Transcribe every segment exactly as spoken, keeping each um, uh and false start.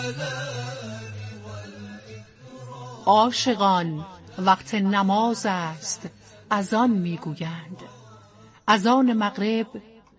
عاشقان وقت نماز است اذان میگویند، اذان مغرب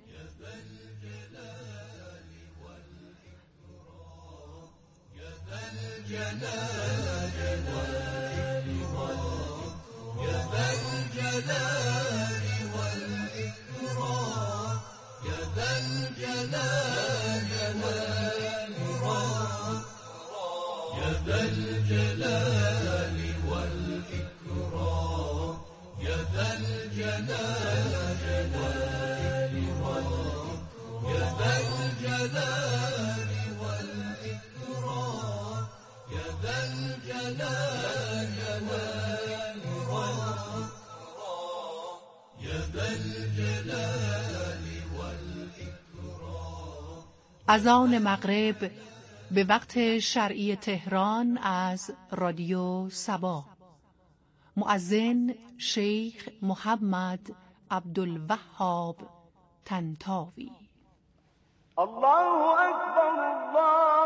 اذان مغرب به وقت شرعی تهران از رادیو صبا. مؤذن شیخ محمد عبدالوهاب طنطاوی. الله اکبر الله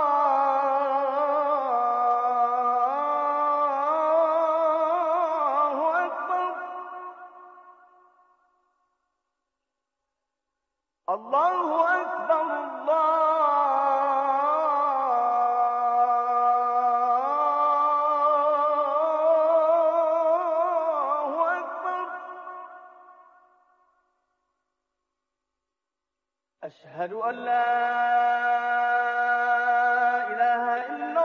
اکبر الله اکبر الله أشهد أن لا إله إلا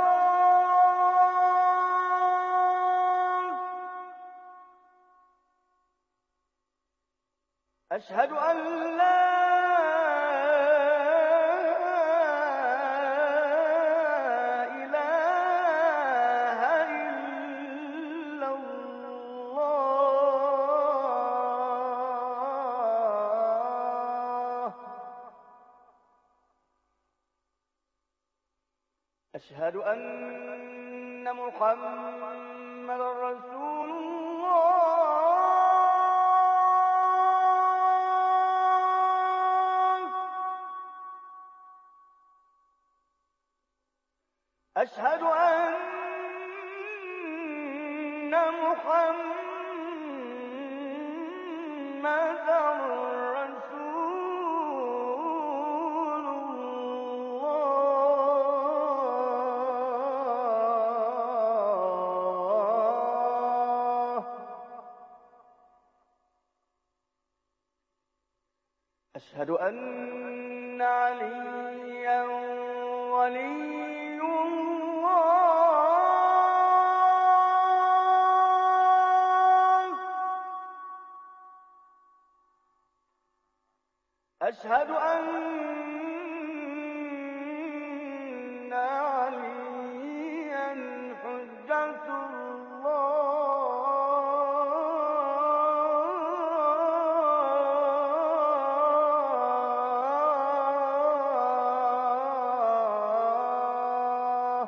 الله أشهد أن لا إله إلا الله أشهد أن محمد رسول الله أشهد أن محمد رسول الله أشهد أن عليا ولي الله أشهد أن عليا حجة الله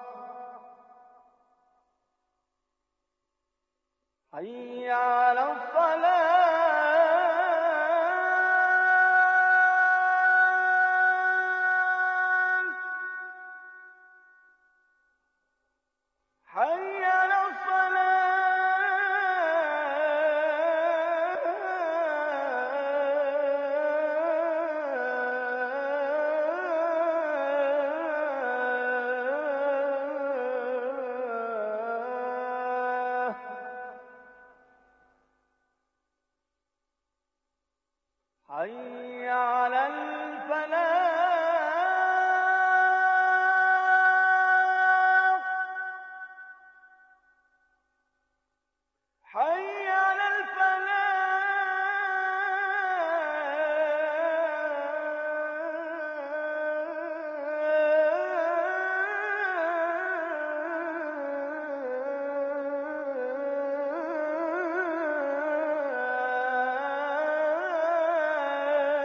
حي على الصلاة حي على الصلاة حي على الفلاح حي على الفلاح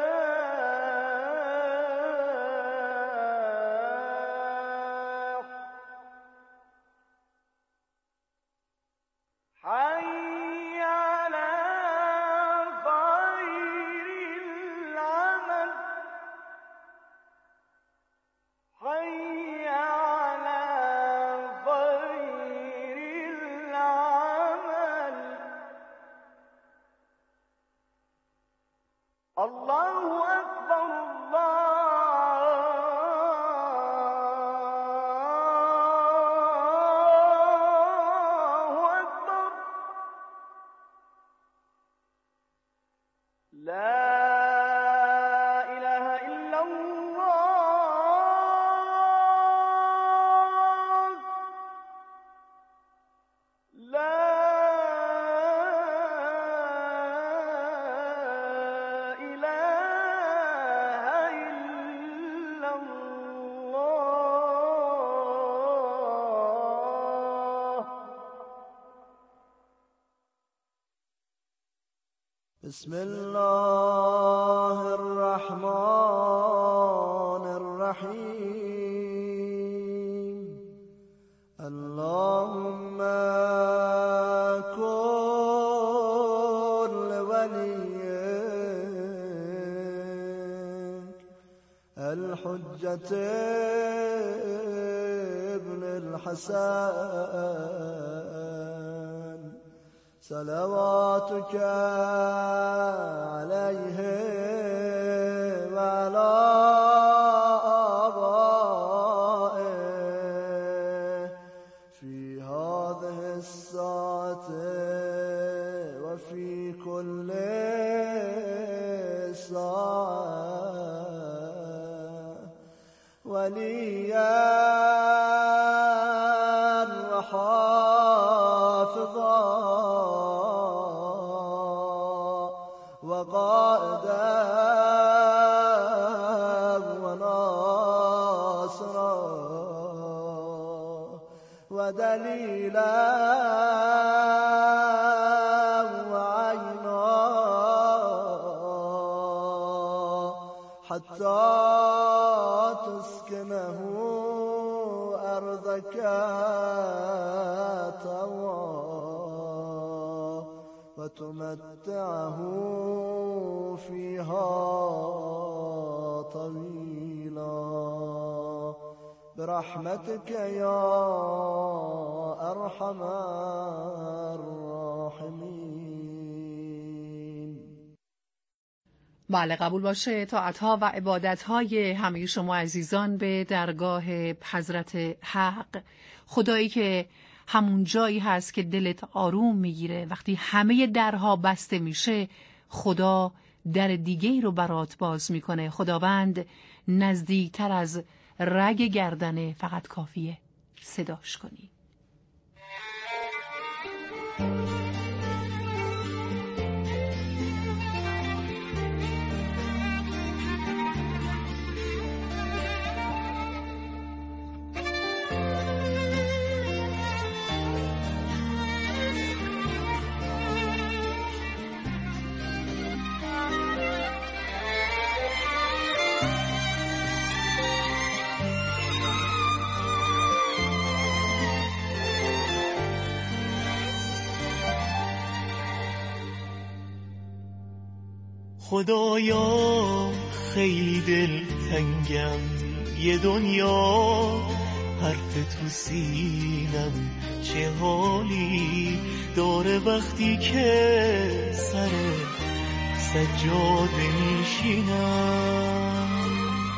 بسم الله الرحمن الرحیم اللهم کن لولیک الحجة ابن الحسن صلواتك عليه وعلى آبائه في هذه الساعة وفي كل ساعة وليا وحافظا وقائدا وناصرا ودليلا وعينا حتى تسكنه أرضك طوعا وتمتعه فيها طويلا برحمتك يا أرحم الراحمين. بله، قبول باشه طاعت‌ها و عبادت‌های همه شما عزیزان به درگاه حضرت حق، خدایی که همون جایی هست که دلت آروم میگیره. وقتی همه درها بسته میشه، خدا در دیگه رو برات باز میکنه. خداوند نزدیکتر از رگ گردنه، فقط کافیه صداش کنی. خدایا خیلی دلتنگم، یه دنیا حرف تو سینم چه حالی داره وقتی که سر سجاده میشینم.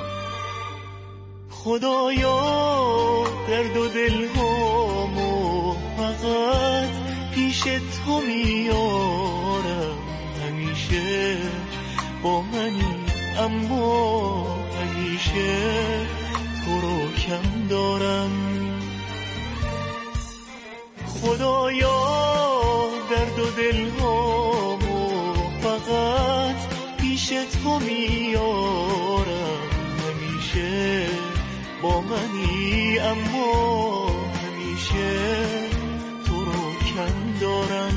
خدایا درد و دلهامو فقط پیش تو میارم، همیشه با منی اما همیشه تو رو کم دارم. خدایا درد و دلهامو فقط پیش تو میارم، همیشه با منی اما همیشه تو رو کم دارم.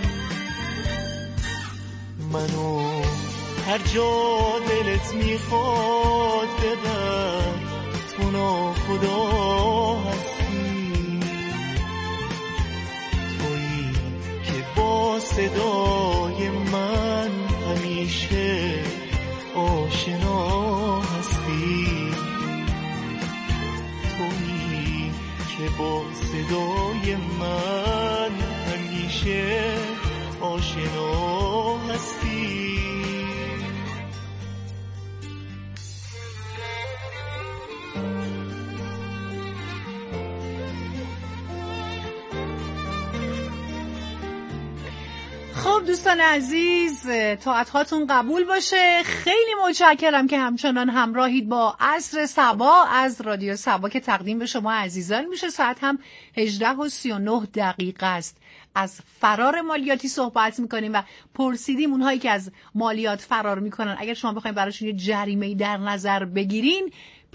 منو هر جا دلت میخواد ببر، تو ناخدا هستی، تویی که با صدای من همیشه آشنا هستی، تویی که با صدای من همیشه آشنا هستی. خب دوستان عزیز، طاعت‌هاتون قبول باشه. خیلی متشکرم که همچنان همراهید با عصر صبا از رادیو صبا که تقدیم به شما عزیزان میشه. ساعت هم هجده و سی و نه دقیقه است. از فرار مالیاتی صحبت میکنیم و پرسیدیم اونهایی که از مالیات فرار میکنن اگر شما بخواید براشون یه جریمه‌ای در نظر بگیرین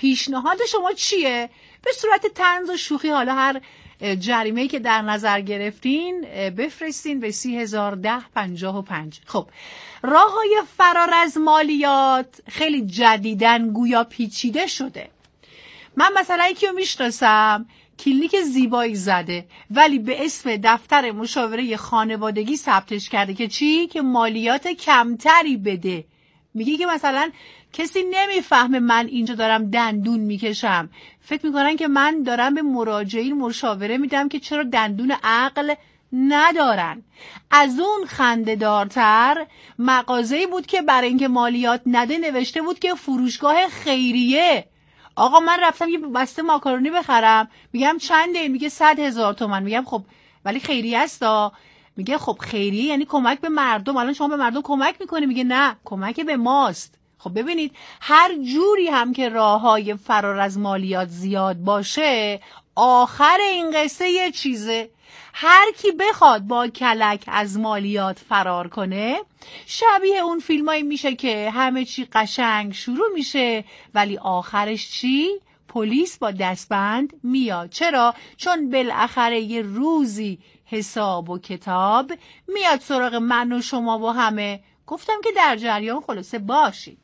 پیشنهاد شما چیه؟ به صورت طنز و شوخی حالا هر جریمه‌ای که در نظر گرفتین بفرستین به سی هزار ده پنجاه و پنج. خب راه‌های فرار از مالیات خیلی جدیدن گویا پیچیده شده. من مثلا یکی رو میشناسم کلینیک زیبایی زده ولی به اسم دفتر مشاوره خانوادگی ثبتش کرده که چی؟ که مالیات کمتری بده. میگه که مثلا کسی نمیفهمه من اینجا دارم دندون میکشم، فکر میکنن که من دارم به مراجعین مشاوره میدم که چرا دندون عقل ندارن. از اون خنده‌دارتر مغازه‌ای بود که برای اینکه مالیات نده نوشته بود که فروشگاه خیریه. آقا من رفتم یه بسته ماکارونی بخرم، میگم چنده؟ میگه صد هزار تومن. میگم خب ولی خیریه استا. میگه خب خیریه یعنی کمک به مردم، الان شما به مردم کمک میکنی؟ میگه نه، کمک به ماست. خب ببینید هر جوری هم که راههای فرار از مالیات زیاد باشه، آخر این قصه یه چیزه. هر کی بخواد با کلک از مالیات فرار کنه شبیه اون فیلمایی میشه که همه چی قشنگ شروع میشه ولی آخرش چی؟ پلیس با دستبند میاد. چرا؟ چون بالاخره یه روزی حساب و کتاب میاد سراغ من و شما و همه. گفتم که در جریان خلاصه باشید.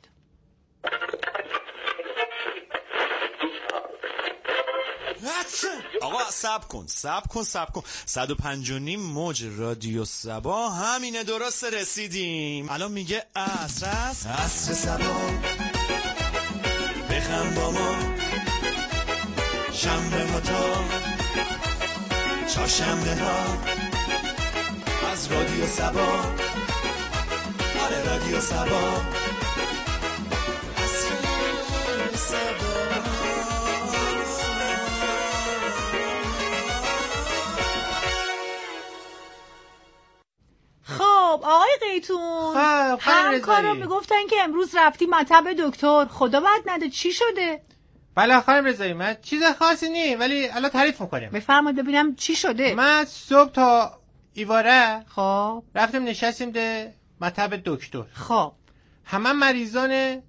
آقا سب کن سب کن سب کن صد و پنج و نیم موج رادیو سبا همینه، درست رسیدیم. الان میگه عصر است، عصر سبا بخم با ما، شنبه ها تا چهارشنبه ها از رادیو سبا. آره رادیو سبا، عصر سبا. خب آقای قیتون، خب همکارا میگفتن که امروز رفتی مطب دکتر، خدا بد نده چی شده؟ بله خانم رضایی، من چیز خاصی نی ولی الان تعریف میکنم. بفرمایید ببینم چی شده. من صبح تا ایواره خب رفتم نشستیم ده مطب دکتر. خب همه مریضان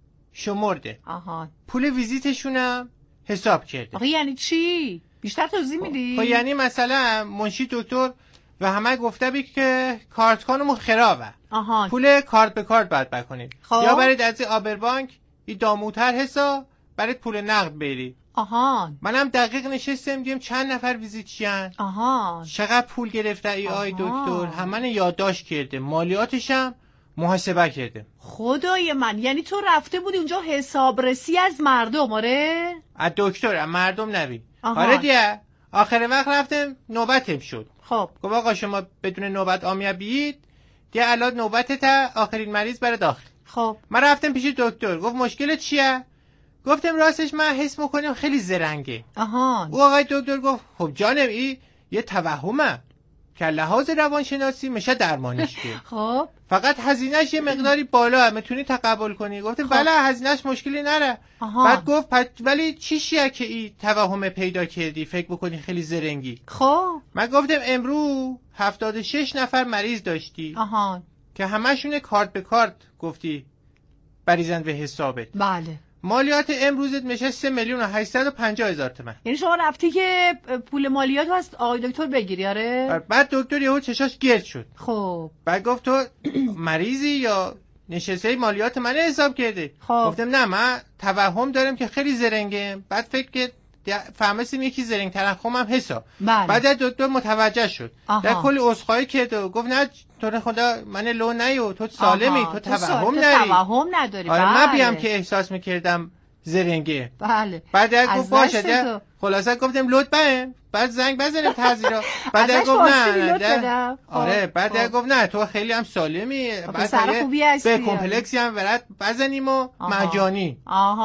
شمرده. آها. پول ویزیتشونم حساب کرده. آخه یعنی چی؟ بیشتر توضیح میدی؟ خب یعنی مثلا منشی دکتر و همه گفته بی که کارتکانمون خرابه. آها. پول کارت به کارت باید بکنید. خب. یا برید از آبربانک این داموتر حساب برید پول نقد بری. آها. منم دقیق نشستم دیم چند نفر ویزیت چیان. آها. چقدر پول گرفته ای آی دکتر، همه یادداشت کرده، مالیاتشم محاسبه کرده. خدای من، یعنی تو رفته بودی اونجا حسابرسی از مردم؟ آره از دکتر از مردم نبی. آها. آره دیگه آخر وقت رفتم نوبتم شد. خب گفت آقا شما بدون نوبت آمیا بیید دیگه، الان نوبتت، آخرین مریض بره داخل. خب من رفتم پیش دکتر، گفت مشکل چیه؟ گفتم راستش من حس میکنم خیلی زرنگه. آها. او آقای دکتر گفت خب جانم این یه توهمه که لحاظ روانشناسی میشه درمانش کرد. خب فقط هزینهش یه مقداری بالا، میتونی تقبل کنی؟ گفتم خب. بله هزینهش مشکلی نره. آها. بعد گفت پس ولی چی شیه که این توهم پیدا کردی فکر بکنی خیلی زرنگی؟ خب من گفتم امرو هفتاد و شش نفر مریض داشتی. آها. که همشون کارت به کارت گفتی بریزن به حسابت. بله. مالیات امروزت میشه سه میلیون و هشتصد و پنجاه هزار تومان. یعنی شما رفتی که پول مالیات رو از آقای دکتر بگیری؟ آره. بعد دکتر یهو چشاش گرد شد. خب بعد گفت تو مریضی یا نشسته مالیات من حساب کرده؟ خب. گفتم نه من توهم دارم که خیلی زرنگه. بعد فکر کرد فهمیدم یکی زرنگ ترخم هم حساب. بله. بعد دکتر متوجه شد. در کلی عذرخواهی کرد و گفت نه تو خدا من لو نیو، تو سالمی. آها. تو توهم نداری. نداری. توهم نداری. آره بله. من بیام که احساس میکردم زرنگه. بله. بعد از گفت باشه دست ده تو. خلاصه گفتم لطف بهم. بعد زنگ بزنیم تحضیرا. بعد ازش گفت واسطی نه لطف ده. بدم. آره خب. بعد خب. گفت نه تو خیلی هم سالمی. بعد پسر یه خوبی هستی. به کمپلکسی هم ورد بزنیم و آها. مجانی.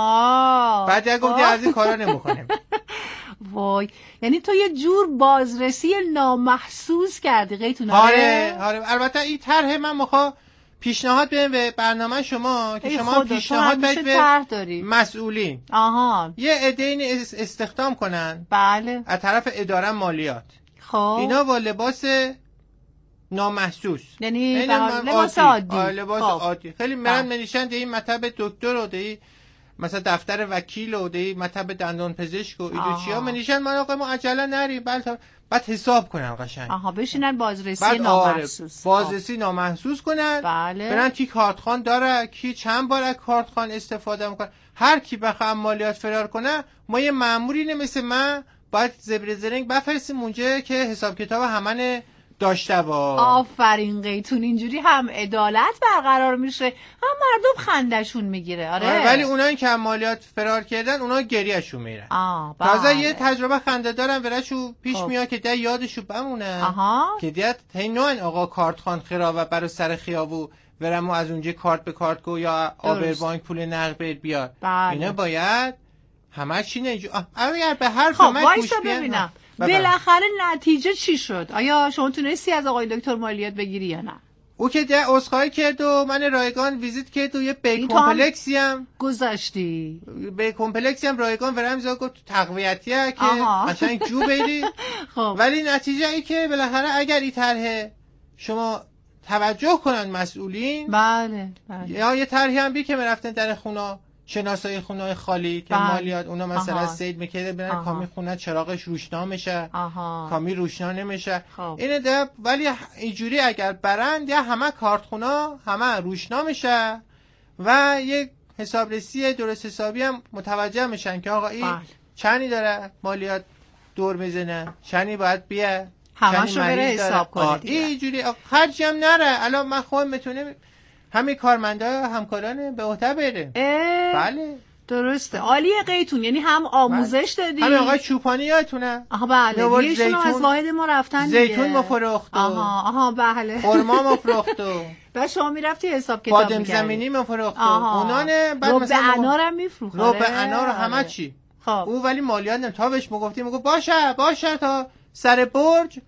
آها. بعد گفت خب. از این کارا نمیکنیم. وای، یعنی تو یه جور بازرسی نامحسوس کردی قیتون؟ آره آره البته این طرح من میخوام پیشنهاد بدم به برنامه شما که شما پیشنهاد بدید به مسئولین. آها. یه عده‌ای استخدام کنن. بله. از طرف اداره مالیات. خب اینا با لباس نامحسوس، یعنی لباس عادی. آه لباس خب. عادی خیلی مرن منیشن ده این مطب دکتر و ده مثلا دفتر وکیل و دی مطب دندان پزشک و ایدو چیا منیشن من آقا ما عجله نریم بعد بعد حساب کنن قشنگ. آها بشینن بازرسی نامحسوس. بازرسی نامحسوس کنن. بله. برن کی کارتخوان داره، کی چند بار از کارتخوان استفاده میکنه. هر کی بخواد مالیات فرار کنه، ما یه مأموری مثل من باید زبر زرنگ بفرستیم اونجا که حساب کتاب همن داشته با. آفرین قیتون، اینجوری هم عدالت برقرار میشه هم مردم خندشون میگیره. آره. آره ولی اونایی که مالیات فرار کردن اونا گریهشون میره. تازه یه تجربه خنده دارم براشو پیش خب. میاد که ده یادشو بمونه. آها. که دیت هینوان آقا کارتخوان خرابه برای سر خیابو برامو از اونجا کارت به کارت گو یا آبر بانک پول نقد بیاد. اینا باید همه چی نجو اگر به هر خب وایسا ببینم بالاخره نتیجه چی شد؟ آیا شما تونستی از آقای دکتر مالیات بگیری یا نه؟ او که ده اسخای کرد و من رایگان ویزیت کرد و یه بی کمپلکسی هم گذاشتی بی کمپلکسی هم رایگان برام زد گفت تقویتیه که قشنگ جو بری. خب ولی نتیجه ای که بالاخره اگر این طرح شما توجه کنن مسئولین بله بله یا یه طرحی هم بی که میرفتن در خونه شناسایی خونه خالی که بله. مالیات اونا مثلا سید میکرده برن کامی خونه چراغش روشنا میشه آها. کامی روشنا نمیشه خب. اینه ده ولی اینجوری اگر برند یا همه کارتخونا همه روشنا میشه و یک حسابرسی درست حسابی هم متوجه میشن که آقا این بله. چنی داره مالیات دور میزنه چنی باید بیه همشو بره حساب کنه دیگه اینجوری خرجی هم نره. الان من خودم میتونم همین کارمندا همکارانه به عهده بره. بله درسته. عالیه قیتون، یعنی هم آموزش بله. دادی. همین آقای چوپانی یادتونه؟ آها بله. یکیشون از واحد ما رفتن دیگه. زیتون مفروخت. آها آها بله. خرما مفروخت. و شما میرفتی حساب کتاب می‌کردی. بادم زمینی مفروخت. اونا نه بعد مثلا رو به انارم میفروخت. رو به انار همه چی. خب او ولی مالیات نم تا بهش میگفتیم میگفت باشه باشه تا سر برج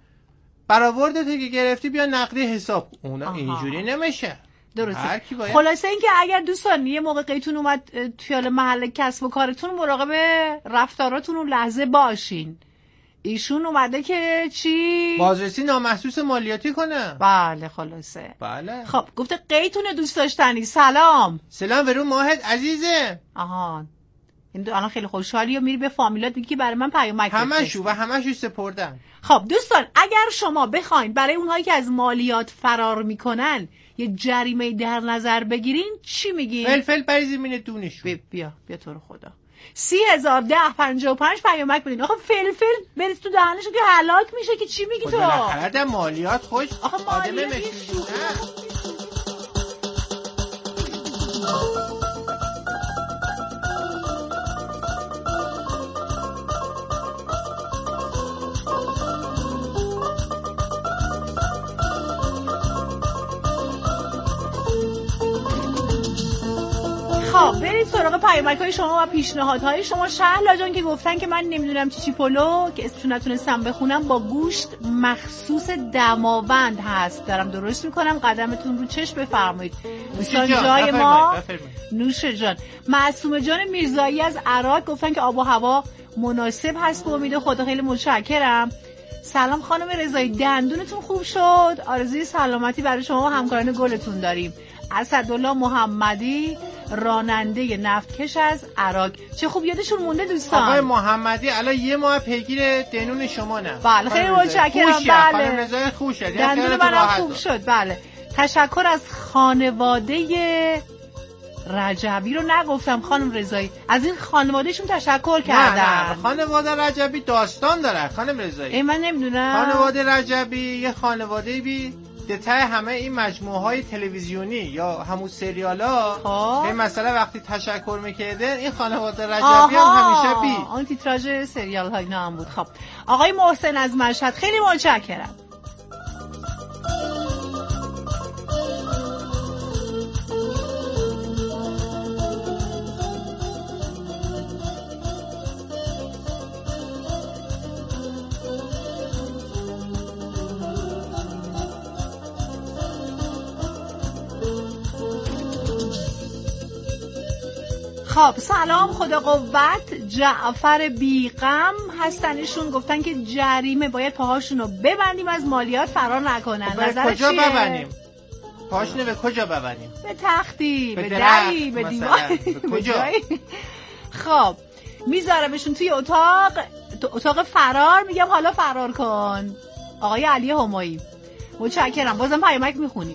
برآوردت که گرفتی بیا نقدی حساب. اونا اینجوری نمیشه. درسته. خلاصه این که اگر دوستان یه موقع قیتون اومد توی محل کسب و کارتون مراقب رفتاراتون اون لحظه باشین. ایشون اومده که چی؟ بازرسی نامحسوس مالیاتی کنه. بله خلاصه. بله. خب گفته قیتون دوست داشتنی سلام. سلام برو ماهد عزیزه. آها. این الان خیلی خوشحالی و میری به فامیلات میگی برای من پیامک بفرست. همشو و همشو سپردم. خب دوستان اگر شما بخواید برای اونهایی که از مالیات فرار میکنن یه جریمه در نظر بگیرین چی میگین؟ فلفل بریزی مینه دونشو. بیا بیا بیا تو رو خدا. سی هزار ده پنجاه و پنج پیامک بدین. آخه فلفل بریز تو دهنشو که هلاک میشه که چی میگی تو؟ بالاخره مالیات خوش آدم مسئول. خب برید سراغ پیامک‌های شما و پیشنهادهای شما. شهلا جان که گفتن که من نمیدونم چیچی پلو که اسمشو نتونستم بخونم با گوشت مخصوص دماوند هست. دارم درست میکنم. قدمتون رو چشم بفرمایید. دوستان جای ما نوش جان. معصومه جان میرزایی از عراق گفتن که آب و هوا مناسب هست به امید خدا. خیلی متشکرم. سلام خانم رضایی دندونتون خوب شد. آرزوی سلامتی برای شما و همکاران گلتون داریم. اسدالله محمدی راننده نفتکش از عراق. چه خوب یادشون مونده دوستان. آقای محمدی الان یه ماه پیگیر دندون شما نه. بله خیلی متشکرم. بله خانم رضای خوشه. دندون منم خوب شد. بله تشکر از خانواده رجبی رو نگفتم خانم رضایی. از این خانوادهشون تشکر کردم. نه نه خانواده رجبی داستان داره خانم رضایی. ای من نمیدونم. خانواده رجبی یه خانواده بی دته همه این مجموعه های تلویزیونی یا همون سریال ها به مثلا وقتی تشکر میکردن این خانواده رجبی هم همیشه بی اون تیتراژ سریال های نام بود. خب آقای محسن از مشهد خیلی متشکرم. خب سلام خدا قوت. جعفر بیغم هستنشون گفتن که جریمه باید پاهاشون رو ببندیم از مالیات فرار نکنن. نظر کجا چیه؟ ببندیم؟ پاشنه به کجا ببریم؟ به تختی، به, به دری، به درخت دیوار، مثلا. به به کجا؟ جایی. خب میذارمشون توی اتاق، تو اتاق فرار. میگم حالا فرار کن. آقای علی همایی، متشکرم. بازم پیامک میخونیم.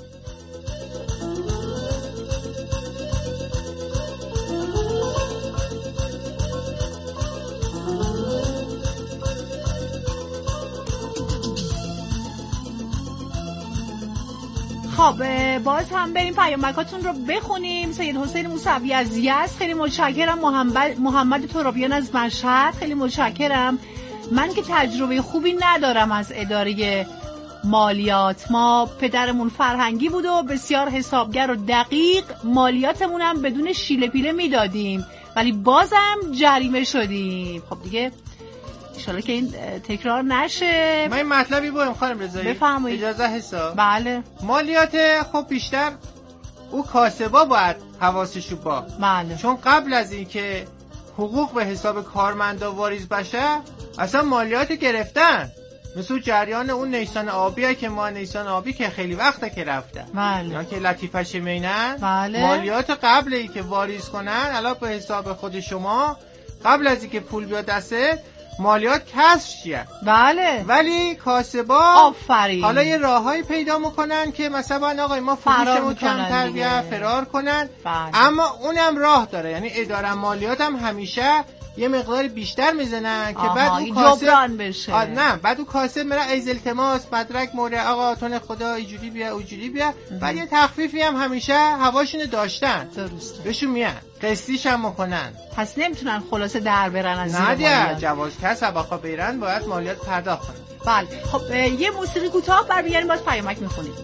خب باز هم بریم پیامکاتون رو بخونیم. سید حسین موسوی از یزد، خیلی متشکرم. محمد محمد ترابیان از مشهد، خیلی متشکرم. من که تجربه خوبی ندارم از اداره مالیات. ما پدرمون فرهنگی بود و بسیار حسابگر و دقیق، مالیاتمون هم بدون شیله پیله میدادیم ولی بازم جریمه شدیم. خب دیگه انشالله که این تکرار نشه. من این مطلبی برم خانم رضایی، بفرمایید. اجازه حساب. بله مالیات خب بیشتر او کاسبا باید حواسشو با، بله، چون قبل از این که حقوق به حساب کارمندا واریز بشه اصلا مالیات گرفتن. مثل جریان اون نیسان آبیه که ما نیسان آبی که خیلی وقته که رفتن، بله یا که لطیفه شمینن، بله. مالیات قبل ای که واریز کنن الان به حساب خود شما قبل از این که پول بیاد دسته مالیات کسر شیه. بله ولی کاسبا آفرین حالا یه راههایی پیدا میکنن که مثلا آقای ما فروشمون کمتر بیا فرار کنن. بله. اما اونم راه داره، یعنی اداره مالیات هم همیشه یه مقدار بیشتر میزنن که بعد اون کاسب بشه. آه نه بعد اون کاسب میره ایز التماس مدرک موره آقا تون خدا اینجوری بیا اونجوری بیا. بعد یه تخفیفی هم همیشه هواشونو داشتن، درسته، بهشون میان قسطیش هم میکنن. پس نمیتونن خلاصه در برن از زیر نه دیگه مالیات. جواز کسب آقا بیرن باید مالیات پرداخت کنن. بله خب یه موسیقی کوتاه برمیگردیم باز پیامک میخونیم.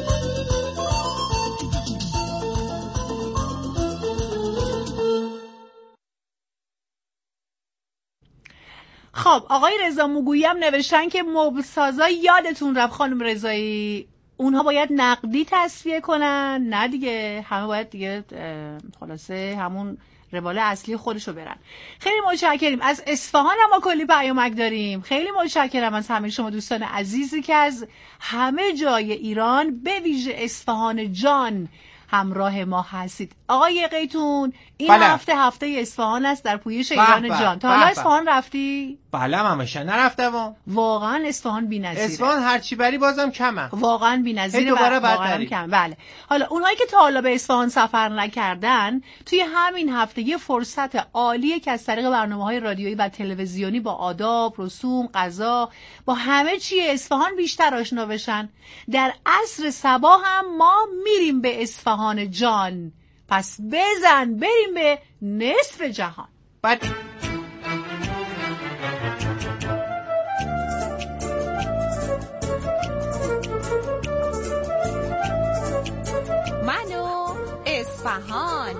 خب آقای رضا موگویی هم نوشتن که مبل سازا یادتون رفت خانم رضایی، اونها باید نقدی تصفیه کنن. نه دیگه، همه باید دیگه خلاصه همون روال اصلی خودشو برن. خیلی متشکریم. از اصفهان هم ما کلی پیامک داریم. خیلی متشکرم از همه شما دوستان عزیزی که از همه جای ایران به ویژه اصفهان جان همراه ما هستید. آقای قیتون این بله. هفته هفته اصفهان است در پویش ایران بح بح. جان. تا حالا اصفهان رفتی؟ بله همیشه نرفتم. واقعا اصفهان بی‌نظیره. اصفهان هر چی بری بازم کمه. واقعا بی‌نظیره. دوباره بعد واقعا بری. کم. بله. حالا اونهایی که تا حالا به اصفهان سفر نکردن توی همین هفته یه فرصت عالیه که از طریق برنامه‌های رادیویی و تلویزیونی با آداب، رسوم، غذا، با همه چی اصفهان بیشتر آشنا بشن. در عصر صبا هم ما میریم به اصفهان جان. پس بزن بریم به نصف جهان. بعد منو اصفهان.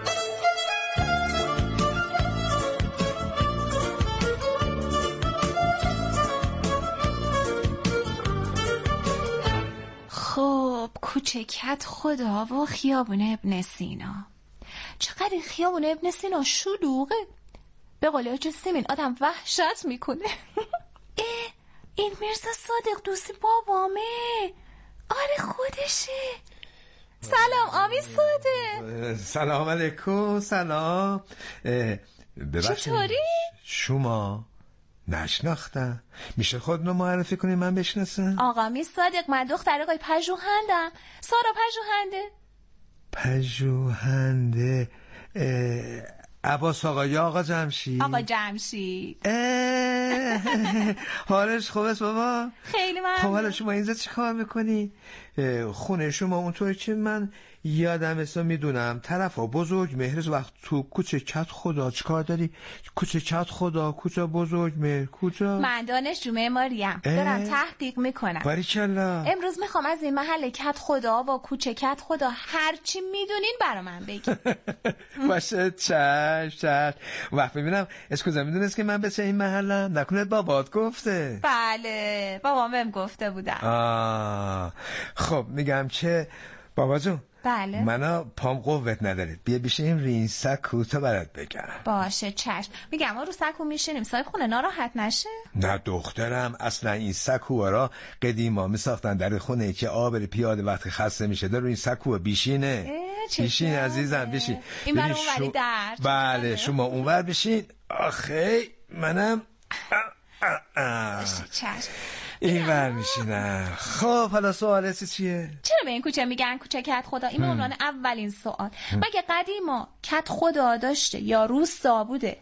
خب کوچکت خدا و خیابون ابن سینا. چقدر این خیابون ابن سینا شلوغه. به قول آج سیمین آدم وحشت میکنه. اه این میرزا صادق دوستی بابامه. آره خودشه. سلام آبی صادق. سلام علیکم. سلام. چطوری؟ شما نشناختم، میشه خودنو معرفی کنی من بشناسم؟ آقا می صادق من دختر آقای پژوهندم، سارا پژوهنده. پژوهنده عباس آقا یا آقا جمشید؟ آقا جمشید. حالش خوب است بابا؟ خیلی ممنون. خب حالا شما اینجا چی کار میکنی؟ خونه شما اونطوری که من یادم اصلا میدونم طرف ها بزرگ مهرز وقت تو کوچه کت خدا چی کار داری؟ کوچه کت خدا، کوچه بزرگ مهر، کجا؟ من دانشجو معماریم، دارم تحقیق میکنم. باریکلا. امروز میخوام از این محل کت خدا و کوچه کت خدا هر چی میدونین برا من بگید. باشه چش چش. وقت ببینم اسکوزا میدونست که من بچه این محلم؟ نکنه بابات گفته؟ بله بابام بهم گفته بودن. آه خب میگم که بابا جون بله. منو پام قوت نداره. بیا بشینیم روی این سکو تا برات بگم. باشه چشم. میگم ما رو سکو میشینیم صاحب خونه ناراحت نشه. نه دخترم، اصلا این سکوها قدیما میساختن در خونه که آب پیاده وقتی خسته میشه در روی این سکو بیشینه. بیشین عزیزم بیشین. این برای اونوری درد. بله شما اونور بشین. آخه منم چشم. این ور میشینم. خب حالا سوالت چیه؟ چرا به این کوچه میگن کوچه کت خدا؟ این به عنوان اولین سوال. مگه قدیما کت خدا داشته یا روستا بوده؟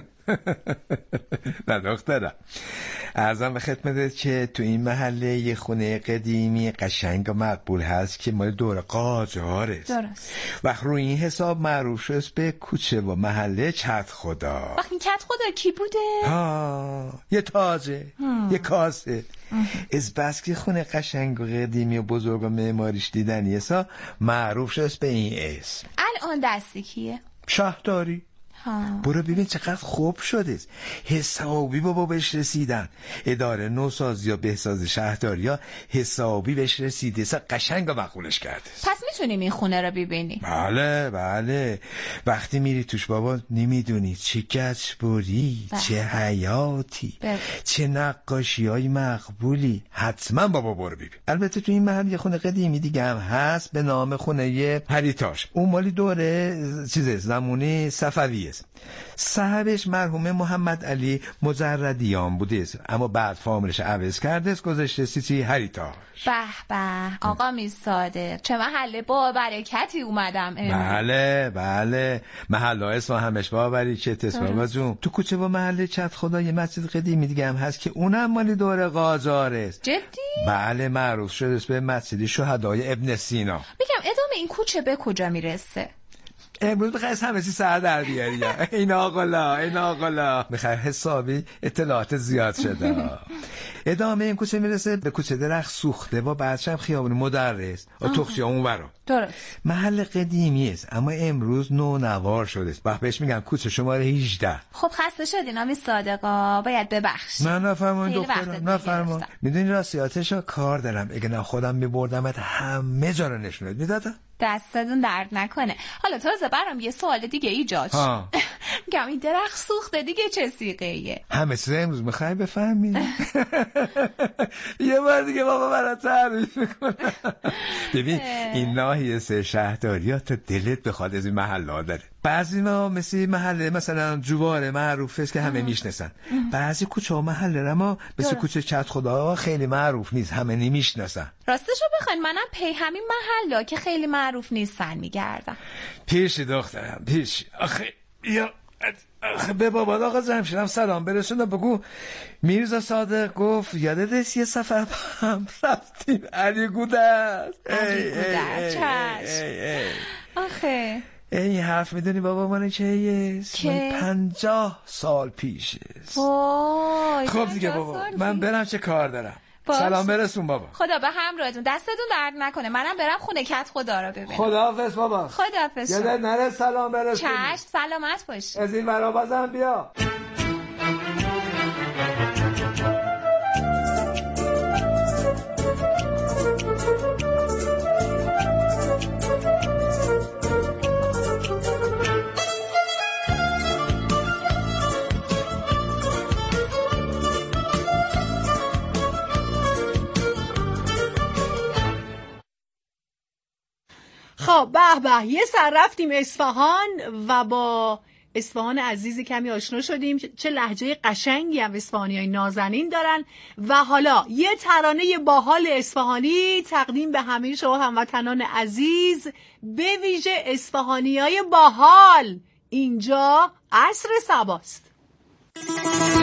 نه دخترم، عرضم به خدمتت که تو این محله یه خونه قدیمی قشنگ و مقبول هست که مال دور قاجاره. درست. وقت روی این حساب معروف شد به کوچه و محله کت خدا. وقت این کت خدا کی بوده؟ ها یه تاجه هم. یه کاسه هم. از بس که خونه قشنگ و قدیمی و بزرگ و معماریش دیدنی حساب معروف شد به این اسم. الان دستی کیه؟ شهرداری. برو ببین چقدر خوب شده. حسابی بابا بهش رسیدن. اداره نوسازی یا بهساز شهرداری ها حسابی بهش رسیده. اصلا قشنگ و مقبولش کرده. پس میتونیم این خونه رو ببینی؟ بله بله. وقتی میری توش بابا نمیدونی چه گچبری، چه حیاتی، بله. چه نقاشی های مقبولی. حتما بابا برو ببین. البته تو این محل یه خونه قدیمی دیگه هم هست به نام خونه هریتاش. اون مالی دوره چیزه زمانی صفویه. صاحبش مرحوم محمد علی مجردیان بوده، اما بعد فامیلش عوض کرده گذاشته سیتی هریتاش. به به آقا میرصادق، چه محله با برکتی اومدم امروز. بله بله، محله اسم همش با برکت است بابا جون. تو کوچه و محله کت خدا یه مسجد قدیمی دیگه هم هست که اونم مال دور قاجار است. جدی؟ بله معروف شده به مسجد شهدای ابن سینا. میگم ادامه این کوچه به کجا میرسه؟ امروز بخواه از همه سی سر در بیاری. این آقلا این آقلا بخواه حسابی اطلاعات زیاد شده. ادامه این کوچه میرسه به کوچه درخت سوخته و بعدش هم خیابون مدرس و تخصیه اون برو. درست. محل قدیمی است اما امروز نو نوار شده است. وقت بهش میگم کوچه شماره هجده. خب خسته شدین آمی صادقا، باید ببخش. نه نفرمون دخترم نفرمون. میدونی راستیاتش ها کار دارم. اگه نه خودم میبردمت همه جا رو نشونت میدادم. دستتون درد نکنه. حالا تازه برام یه سوال دیگه ایجاد شد. میگم این درخت سوخته دیگه چه سیغه‌ایه؟ همه چیز امروز میخوای بفهمی؟ یه بار دیگه بابا برات تعریف میکنم. ببین این ناحیه سه شهرداری ها تا دلت بخواد از این محله داره. بعضی ما مثل محله مثلا جواره معروف است که همه میشناسن. بعضی کوچه و محله اما مثل کوچه کت خدا خیلی معروف نیست، همه نمیشناسن. راستشو بخواین منم پی همین محله که خیلی معروف نیستن میگردم. پیش دخترم پیش. آخه یا آخه به بابا آقا جمشیدم سلام برسون بگو میرزا صادق گفت یادت یه سفر هم رفتیم علی گودرز. علی گودرز چشم. آخه این حرف میدونی بابا من چه ایست؟ من پنجاه سال پیشه. خب دیگه بابا من برم چه کار دارم. باش. سلام برسون بابا. خدا به همراهتون، دستتون درد نکنه. منم برم خونه کت خدا رو ببینم. خداحافظ بابا. خداحافظ. یادت نره سلام برسون. چشم سلامت باش. از این ورا بازم بیا. خب به به یه سر رفتیم اصفهان و با اصفهان عزیزی کمی آشنا شدیم. چه لهجه قشنگی هم اصفهانیای نازنین دارن و حالا یه ترانه باحال اصفهانی تقدیم به همه شما هموطنان عزیز، به ویژه اصفهانیای باحال. اینجا عصر صباست.